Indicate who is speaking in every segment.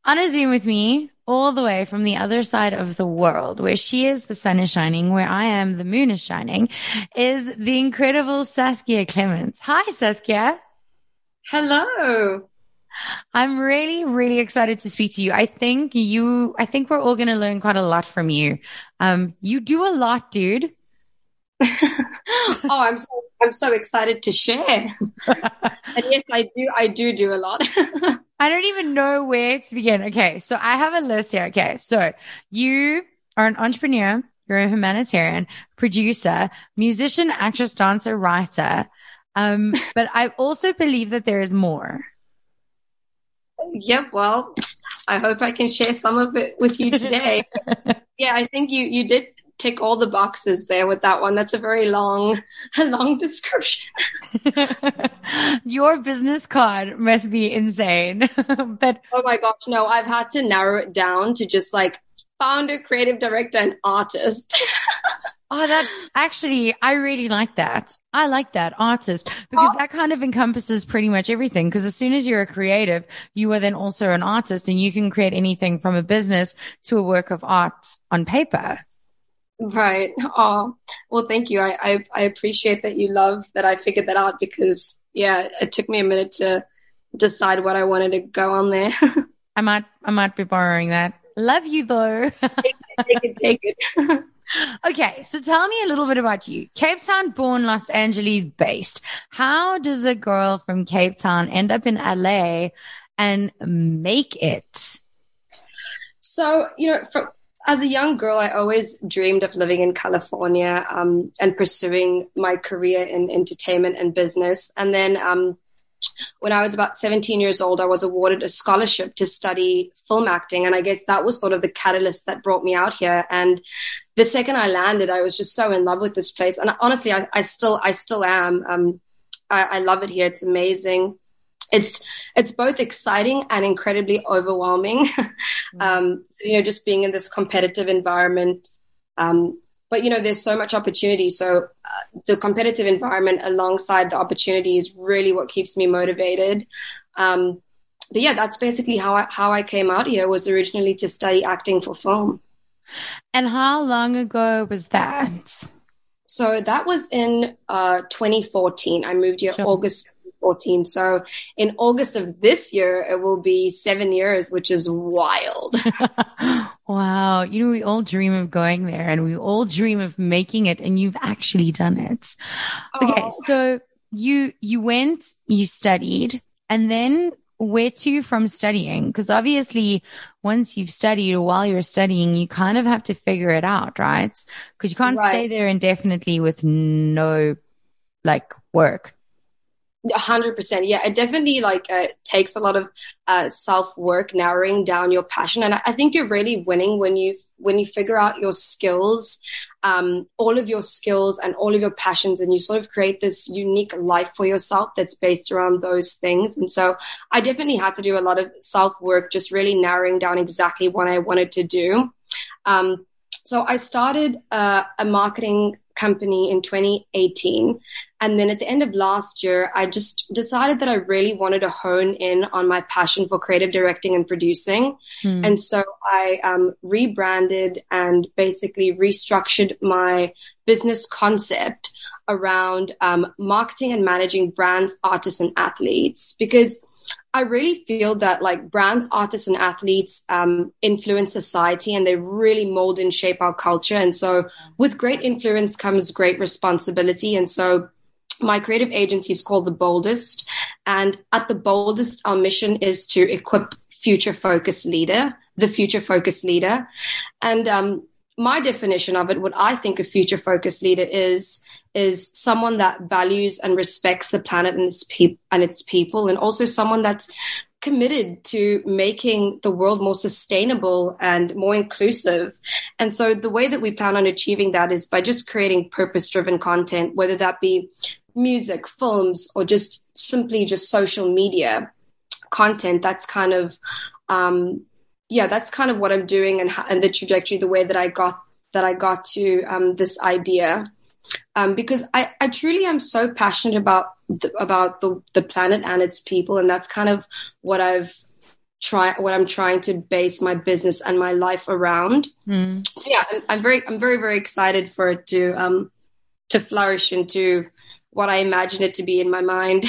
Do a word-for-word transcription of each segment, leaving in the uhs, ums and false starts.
Speaker 1: On a Zoom with me, all the way from the other side of the world, where she is, the sun is shining, where I am, the moon is shining, is the incredible Saskia Clements. Hi, Saskia.
Speaker 2: Hello.
Speaker 1: I'm really, really excited to speak to you. I think you, I think we're all going to learn quite a lot from you. Um, you do a lot, dude.
Speaker 2: Oh, I'm so I'm so excited to share. And yes, I do I do do a lot.
Speaker 1: I don't even know where to begin. Okay. So I have a list here. Okay. So you are an entrepreneur. You're a humanitarian, producer, musician, actress, dancer, writer. Um, but I also believe that there is more.
Speaker 2: Yep, well, I hope I can share some of it with you today. Yeah, I think you you did tick all the boxes there with that one. That's a very long a long description.
Speaker 1: Your business card must be insane. But
Speaker 2: Oh my gosh, no, I've had to narrow it down to just like founder, creative director, and artist.
Speaker 1: oh, that actually, I really like that. I like that artist because that kind of encompasses pretty much everything. Because as soon as you're a creative, you are then also an artist and you can create anything from a business to a work of art on paper.
Speaker 2: Right. Oh, well, thank you. I, I I appreciate that you love that I figured that out because yeah, it took me a minute to decide what I wanted to go on there.
Speaker 1: I might, I might be borrowing that. Love you though.
Speaker 2: Take it, take it, take it.
Speaker 1: Okay, so tell me a little bit about you. Cape Town born, Los Angeles based. How does a girl from Cape Town end up in L A and make it?
Speaker 2: So, you know, from as a young girl, I always dreamed of living in California um, and pursuing my career in entertainment and business. And then um, when I was about seventeen years old, I was awarded a scholarship to study film acting. And I guess that was sort of the catalyst that brought me out here. And the second I landed, I was just so in love with this place. And honestly, I, I still, I still am. Um, I, I love it here. It's amazing. It's, it's both exciting and incredibly overwhelming. um, you know, just being in this competitive environment. Um, but you know, there's so much opportunity. So uh, the competitive environment alongside the opportunity is really what keeps me motivated. Um, but yeah, that's basically how I, how I came out here, was originally to study acting for film.
Speaker 1: And how long ago was that?
Speaker 2: So that was in uh, twenty fourteen. I moved here
Speaker 1: Sure.
Speaker 2: August twenty fourteen. So in August of this year, it will be seven years, which is wild.
Speaker 1: Wow. You know, we all dream of going there and we all dream of making it, and you've actually done it. Okay.
Speaker 2: Oh.
Speaker 1: So you, you went, you studied, and then where to from studying? Because obviously once you've studied or while you're studying, you kind of have to figure it out, right? Because you can't stay
Speaker 2: Right.
Speaker 1: there indefinitely with no like work.
Speaker 2: A hundred percent. Yeah, it definitely like uh, takes a lot of uh, self work, narrowing down your passion, and I, I think you're really winning when you when you figure out your skills, um, all of your skills and all of your passions, and you sort of create this unique life for yourself that's based around those things. And so, I definitely had to do a lot of self work, just really narrowing down exactly what I wanted to do. Um, so I started uh, a marketing company in twenty eighteen. And then at the end of last year, I just decided that I really wanted to hone in on my passion for creative directing and producing.
Speaker 1: Hmm.
Speaker 2: And so I um, rebranded and basically restructured my business concept around um, marketing and managing brands, artists, and athletes, because I really feel that like brands, artists, and athletes um, influence society, and they really mold and shape our culture. And so with great influence comes great responsibility. And so my creative agency is called The Boldest. And at The Boldest, our mission is to equip future focused leader, the future focused leader. And um, my definition of it, what I think a future focused leader is, is someone that values and respects the planet and its, pe- and its people, and also someone that's committed to making the world more sustainable and more inclusive. And so the way that we plan on achieving that is by just creating purpose-driven content, whether that be music, films, or just simply just social media content. That's kind of, um, yeah, that's kind of what I'm doing, and, and the trajectory, the way that I got, that I got to um, this idea. Um, because I, I truly am so passionate about the, about the, the planet and its people. And that's kind of what I've try what I'm trying to base my business and my life around.
Speaker 1: Mm.
Speaker 2: So yeah, I'm, I'm very I'm very very excited for it to um to flourish into what I imagine it to be in my mind.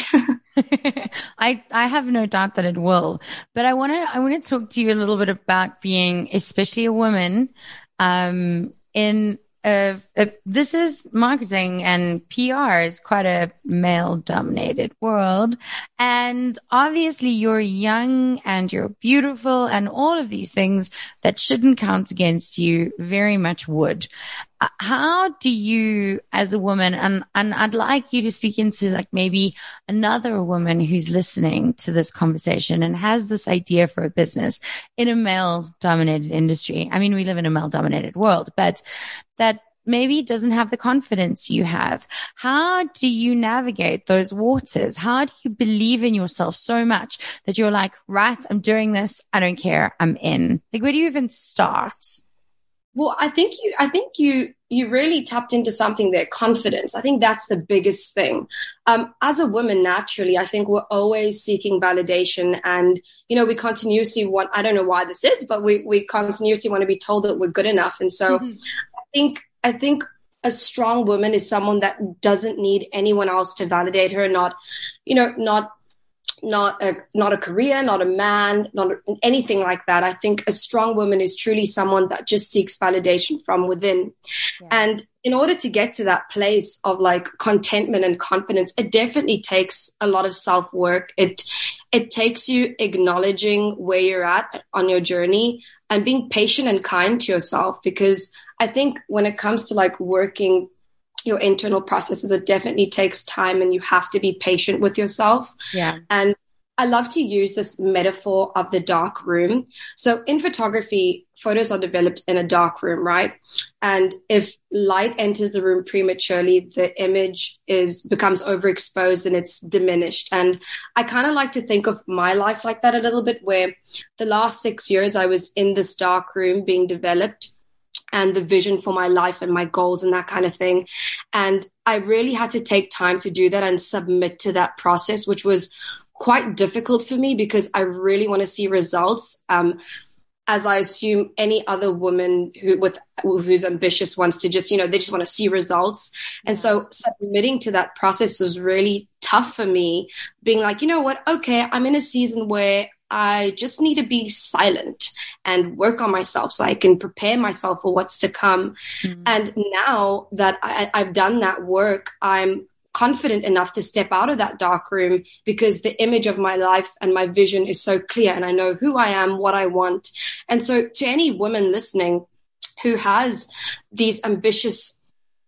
Speaker 1: I I have no doubt that it will. But I want to I want to talk to you a little bit about being, especially a woman, um, in uh, uh, this is marketing and P R is quite a male dominated world. And obviously you're young and you're beautiful and all of these things that shouldn't count against you very much would. Uh, How do you, as a woman, and, and I'd like you to speak into like maybe another woman who's listening to this conversation and has this idea for a business in a male dominated industry. I mean, we live in a male dominated world, but that maybe doesn't have the confidence you have. How do you navigate those waters? How do you believe in yourself so much that you're like, right, I'm doing this. I don't care. I'm in. Like, where do you even start?
Speaker 2: Well, I think you, I think you, you really tapped into something there, confidence. I think that's the biggest thing. Um, as a woman, naturally, I think we're always seeking validation and, you know, we continuously want, I don't know why this is, but we, we continuously want to be told that we're good enough. And so
Speaker 1: Mm-hmm.
Speaker 2: I think, I think a strong woman is someone that doesn't need anyone else to validate her, not, you know, not not a not a career, not a man, not a, anything like that. I think a strong woman is truly someone that just seeks validation from within. Yeah. And in order to get to that place of like contentment and confidence, it definitely takes a lot of self-work. It it takes you acknowledging where you're at on your journey and being patient and kind to yourself, because I think when it comes to like working your internal processes, it definitely takes time and you have to be patient with yourself.
Speaker 1: Yeah.
Speaker 2: And I love to use this metaphor of the dark room. So in photography, photos are developed in a dark room, right? And if light enters the room prematurely, the image is becomes overexposed and it's diminished. And I kind of like to think of my life like that a little bit, where the last six years I was in this dark room being developed, and the vision for my life and my goals and that kind of thing. And I really had to take time to do that and submit to that process, which was quite difficult for me because I really want to see results. Um, as I assume any other woman who with who's ambitious wants to just, you know, they just want to see results. And so submitting to that process was really tough for me, being like, you know what, okay, I'm in a season where I just need to be silent and work on myself so I can prepare myself for what's to come. Mm-hmm. And now that I, I've done that work, I'm confident enough to step out of that dark room because the image of my life and my vision is so clear and I know who I am, what I want. And so to any woman listening who has these ambitious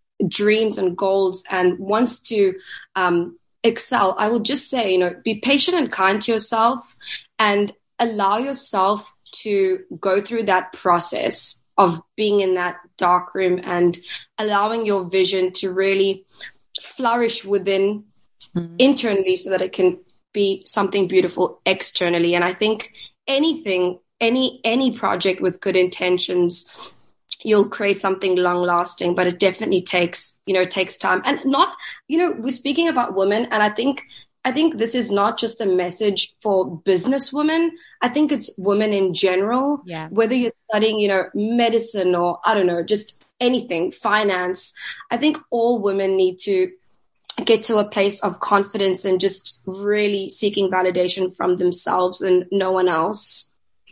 Speaker 2: dreams and goals and wants to um, excel, I will just say, you know, be patient and kind to yourself and allow yourself to go through that process of being in that dark room and allowing your vision to really flourish within mm-hmm. internally so that it can be something beautiful externally. And I think anything, any, any project with good intentions, you'll create something long lasting, but it definitely takes, you know, it takes time. And not, you know, we're speaking about women, and I think I think this is not just a message for business women. I think it's women in general,
Speaker 1: yeah.
Speaker 2: Whether you're studying, you know, medicine or I don't know, just anything, finance. I think all women need to get to a place of confidence and just really seeking validation from themselves and no one else.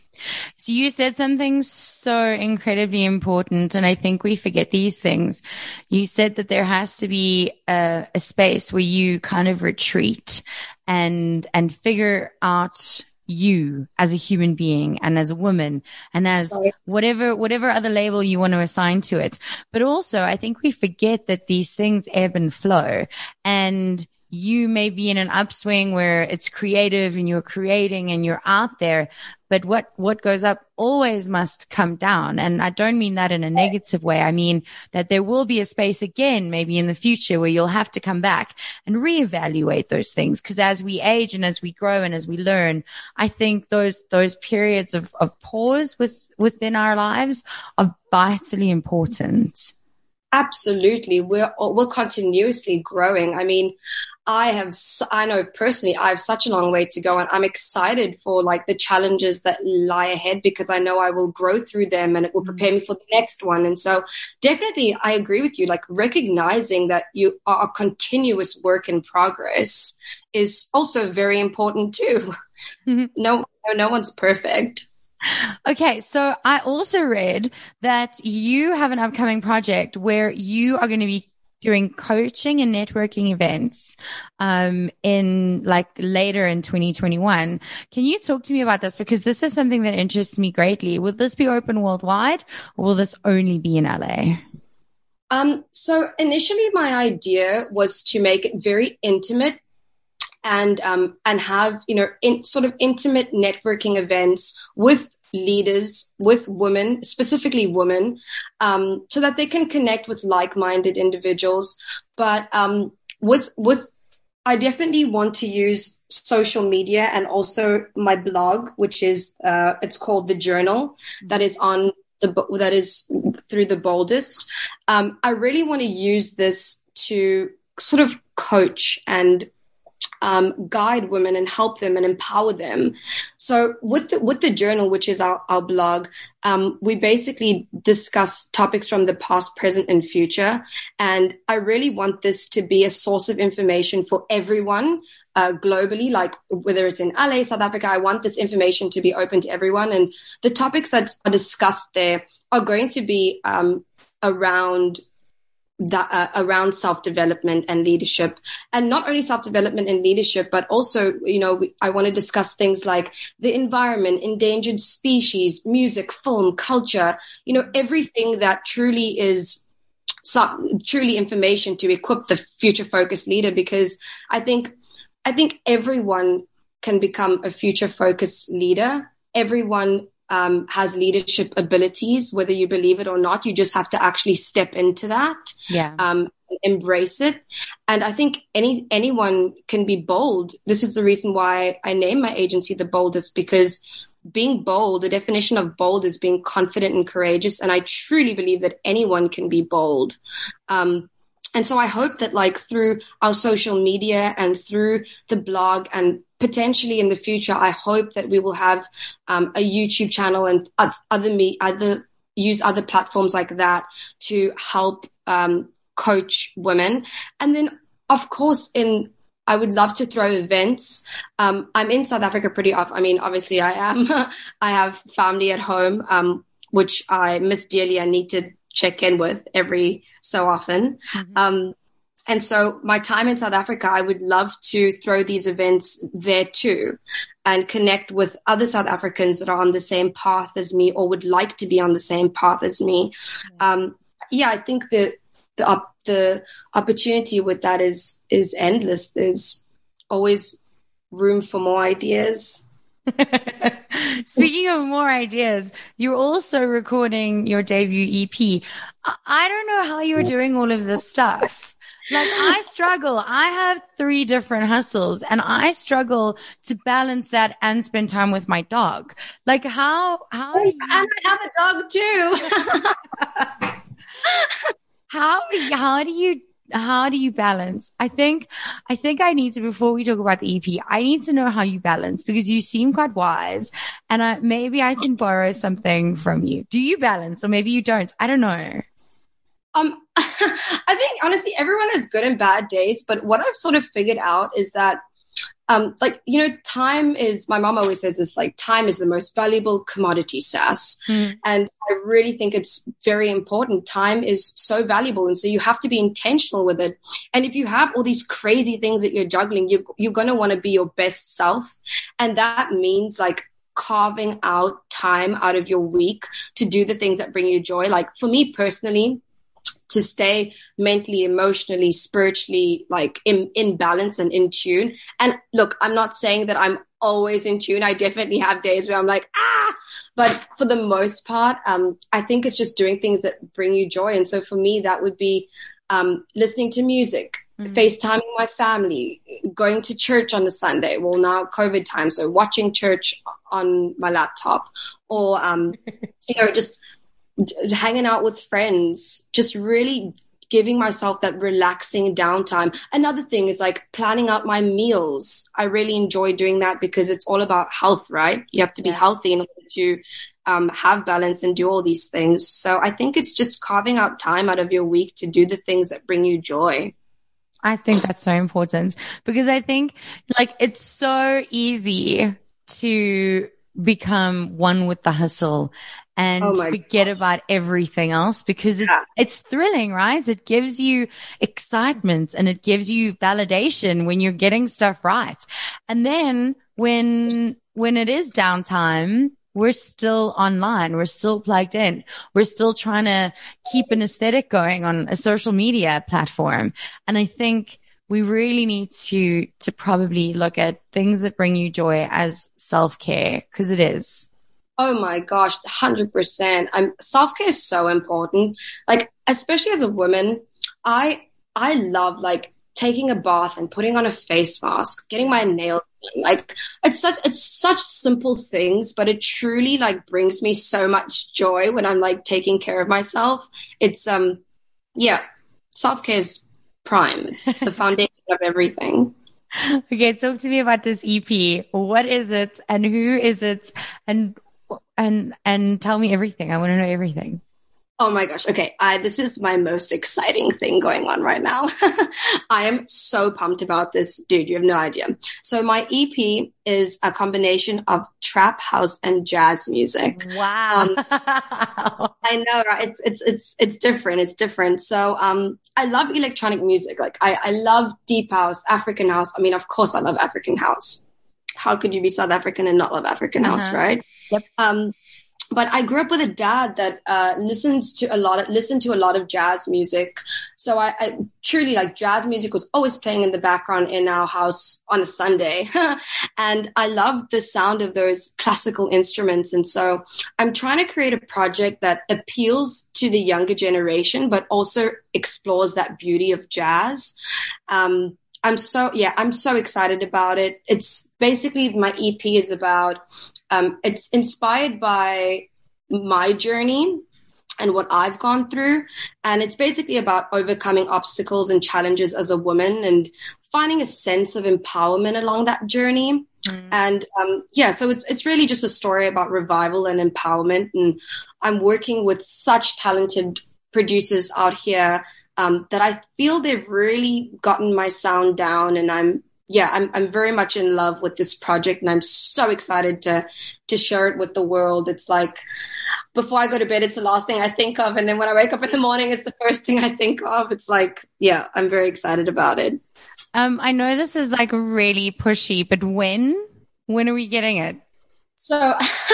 Speaker 1: So you said something so incredibly important, and I think we forget these things. You said that there has to be a, a space where you kind of retreat and and figure out you as a human being and as a woman and as whatever whatever other label you want to assign to it. But also, I think we forget that these things ebb and flow, and you may be in an upswing where it's creative and you're creating and you're out there, but what, what goes up always must come down. And I don't mean that in a negative way. I mean that there will be a space again, maybe in the future, where you'll have to come back and reevaluate those things. Cause as we age and as we grow and as we learn, I think those, those periods of, of pause with, within our lives are vitally important.
Speaker 2: Absolutely. We're, we're continuously growing. I mean, I have, I know personally, I have such a long way to go, and I'm excited for like the challenges that lie ahead, because I know I will grow through them and it will prepare me for the next one. And so definitely I agree with you, like recognizing that you are a continuous work in progress is also very important too. Mm-hmm. No, no, no one's perfect.
Speaker 1: Okay, so I also read that you have an upcoming project where you are going to be doing coaching and networking events um, in like later in twenty twenty-one. Can you talk to me about this? Because this is something that interests me greatly. Will this be open worldwide, or will this only be in L A?
Speaker 2: Um, so initially my idea was to make it very intimate and um, and have, you know, in, sort of intimate networking events with leaders, with women, specifically women, um, so that they can connect with like-minded individuals. But um, with with, I definitely want to use social media and also my blog, which is uh, it's called The Journal, that is on the that is through The Boldest. Um, I really want to use this to sort of coach and Um, guide women and help them and empower them. So with the, with the journal, which is our, our blog, um, we basically discuss topics from the past, present, and future. And I really want this to be a source of information for everyone uh, globally, like whether it's in L A, South Africa. I want this information to be open to everyone. And the topics that are discussed there are going to be um, around that uh, around self-development and leadership, and not only self-development and leadership, but also, you know, we, I want to discuss things like the environment, endangered species, music, film, culture, you know, everything that truly is some, truly information to equip the future focused leader. Because I think, I think everyone can become a future focused leader. Everyone Um, has leadership abilities, whether you believe it or not. You just have to actually step into that,
Speaker 1: yeah,
Speaker 2: um, embrace it. And I think any anyone can be bold. This is the reason why I named my agency The Boldest, because being bold, the definition of bold is being confident and courageous. And I truly believe that anyone can be bold. Um, and so I hope that, like, through our social media and through the blog, and potentially in the future, I hope that we will have um, a YouTube channel and other me other use other platforms like that to help um, coach women. And then, of course, in I would love to throw events. Um, I'm in South Africa pretty often. I mean, obviously, I am. I have family at home, um, which I miss dearly. I need to check in with every so often. Mm-hmm. Um, And so my time in South Africa, I would love to throw these events there too, and connect with other South Africans that are on the same path as me, or would like to be on the same path as me. Um, yeah, I think the the, op- the opportunity with that is is endless. There's always room for more ideas.
Speaker 1: Speaking of more ideas, you're also recording your debut E P. I don't know how you're doing all of this stuff. Like, I struggle. I have three different hustles, and I struggle to balance that and spend time with my dog. Like, how, how do you...
Speaker 2: And I have a dog too.
Speaker 1: how, how do you, how do you balance? I think, I think I need to, before we talk about the E P, I need to know how you balance, because you seem quite wise, and I, maybe I can borrow something from you. Do you balance, or maybe you don't? I don't know.
Speaker 2: Um, I think honestly, everyone has good and bad days, but what I've sort of figured out is that, um, like, you know, time is, my mom always says this, like, time is the most valuable commodity, Sass. Mm. And I really think it's very important. Time is so valuable. And so you have to be intentional with it. And if you have all these crazy things that you're juggling, you, you're going to want to be your best self. And that means, like, carving out time out of your week to do the things that bring you joy. Like, for me personally, to stay mentally, emotionally, spiritually, like in, in balance and in tune. And look, I'm not saying that I'm always in tune. I definitely have days where I'm like, ah, but for the most part, um, I think it's just doing things that bring you joy. And so for me, that would be um, listening to music, mm-hmm. FaceTiming my family, going to church on a Sunday. Well, now COVID time, so watching church on my laptop, or, um, you know, just d- hanging out with friends, just really giving myself that relaxing downtime. Another thing is like planning out my meals. I really enjoy doing that because it's all about health, right? You have to be
Speaker 1: Yeah.
Speaker 2: healthy in order to um, have balance and do all these things. So I think it's just carving out time out of your week to do the things that bring you joy.
Speaker 1: I think that's so important because I think like it's so easy to become one with the hustle
Speaker 2: Oh
Speaker 1: and
Speaker 2: my
Speaker 1: forget about everything else because it's,
Speaker 2: God.
Speaker 1: it's thrilling, right? It gives you excitement and it gives you validation when you're getting stuff right. And then when, when it is downtime, we're still online. We're still plugged in. We're still trying to keep an aesthetic going on a social media platform. And I think we really need to, to probably look at things that bring you joy as self-care because it is.
Speaker 2: Oh my gosh, one hundred percent. I'm self-care is so important. Like, especially as a woman, I I love like taking a bath and putting on a face mask, getting my nails done. Like it's such it's such simple things, but it truly like brings me so much joy when I'm like taking care of myself. It's um yeah, self-care is prime. It's the foundation of everything.
Speaker 1: Okay, talk to me about this E P. What is it and who is it and and and tell me everything. I want to know everything.
Speaker 2: Oh my gosh. Okay. I, this is my most exciting thing going on right now. I am so pumped about this, dude. You have no idea. So my E P is a combination of trap house and jazz music.
Speaker 1: Wow.
Speaker 2: Um, I know, right? It's, it's, it's, it's different. It's different. So, um, I love electronic music. Like I, I love deep house, African house. I mean, of course I love African house. How could you be South African and not love African
Speaker 1: Uh-huh.
Speaker 2: house, right?
Speaker 1: Yep.
Speaker 2: Um, but I grew up with a dad that uh, listens to a lot of listened to a lot of jazz music. So I, I truly like jazz music was always playing in the background in our house on a Sunday, and I love the sound of those classical instruments. And so I'm trying to create a project that appeals to the younger generation, but also explores that beauty of jazz. Um, I'm so, yeah, I'm so excited about it. It's basically my E P is about, um, it's inspired by my journey and what I've gone through. And it's basically about overcoming obstacles and challenges as a woman and finding a sense of empowerment along that journey. Mm. And, um, yeah, so it's, it's really just a story about revival and empowerment. And I'm working with such talented producers out here Um, that I feel they've really gotten my sound down, and I'm yeah, I'm I'm very much in love with this project, and I'm so excited to to share it with the world. It's like before I go to bed, it's the last thing I think of, and then when I wake up in the morning, it's the first thing I think of. It's like yeah, I'm very excited about it.
Speaker 1: Um, I know this is like really pushy, but when when are we getting it?
Speaker 2: So,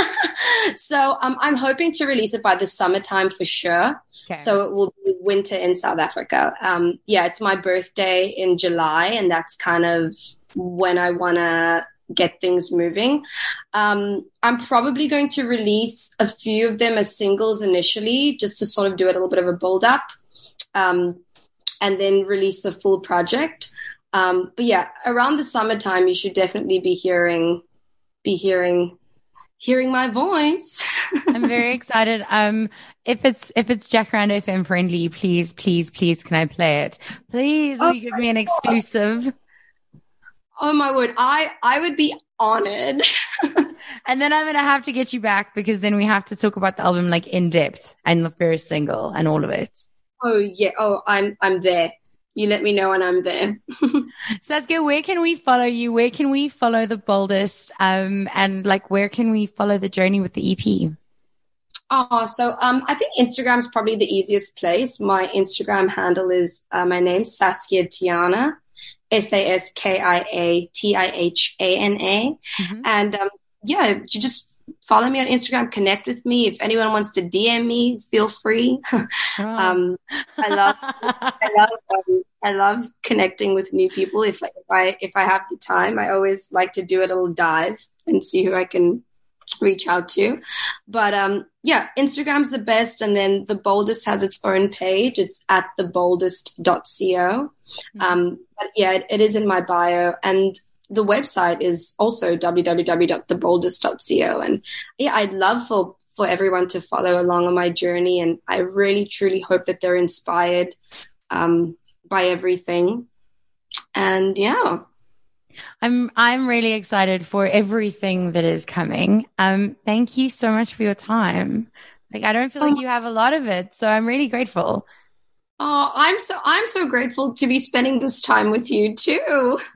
Speaker 2: so um, I'm hoping to release it by the summertime for sure. Okay. So it will be winter in South Africa. Um, yeah, it's my birthday in July, and that's kind of when I want to get things moving. Um, I'm probably going to release a few of them as singles initially, just to sort of do it a little bit of a build up, um, and then release the full project. Um, but yeah, around the summertime, you should definitely be hearing, be hearing. hearing my voice.
Speaker 1: I'm very excited. Um, if it's, if it's Jacaranda F M friendly, please, please, please, can I play it? Please, will
Speaker 2: oh
Speaker 1: you give me an exclusive?
Speaker 2: Oh my word. I, I would be honored.
Speaker 1: And then I'm going to have to get you back because then we have to talk about the album like in depth and the first single and all of it.
Speaker 2: Oh yeah. Oh, I'm, I'm there. You let me know when I'm there.
Speaker 1: Saskia, where can we follow you? Where can we follow The Boldest? Um, and like, where can we follow the journey with the E P?
Speaker 2: Oh, so um, I think Instagram is probably the easiest place. My Instagram handle is uh, my name, Saskia Tiana, S A S K I A T I H A N A. Mm-hmm. And um, yeah, you just follow me on Instagram, connect with me. If anyone wants to D M me, feel free. Oh. um, I love, I love, um, I love connecting with new people. If, if I, if I have the time, I always like to do a little dive and see who I can reach out to. But, um, yeah, Instagram's the best. And then The Boldest has its own page. It's at the boldest dot co. Mm-hmm. Um, but yeah, it, it is in my bio. And the website is also w w w dot the boldest dot co. And yeah, I'd love for, for everyone to follow along on my journey. And I really, truly hope that they're inspired um, by everything. And yeah.
Speaker 1: I'm I'm really excited for everything that is coming. Um, thank you so much for your time. Like, I don't feel like you have a lot of it, so I'm really grateful.
Speaker 2: Oh, I'm so I'm so grateful to be spending this time with you too.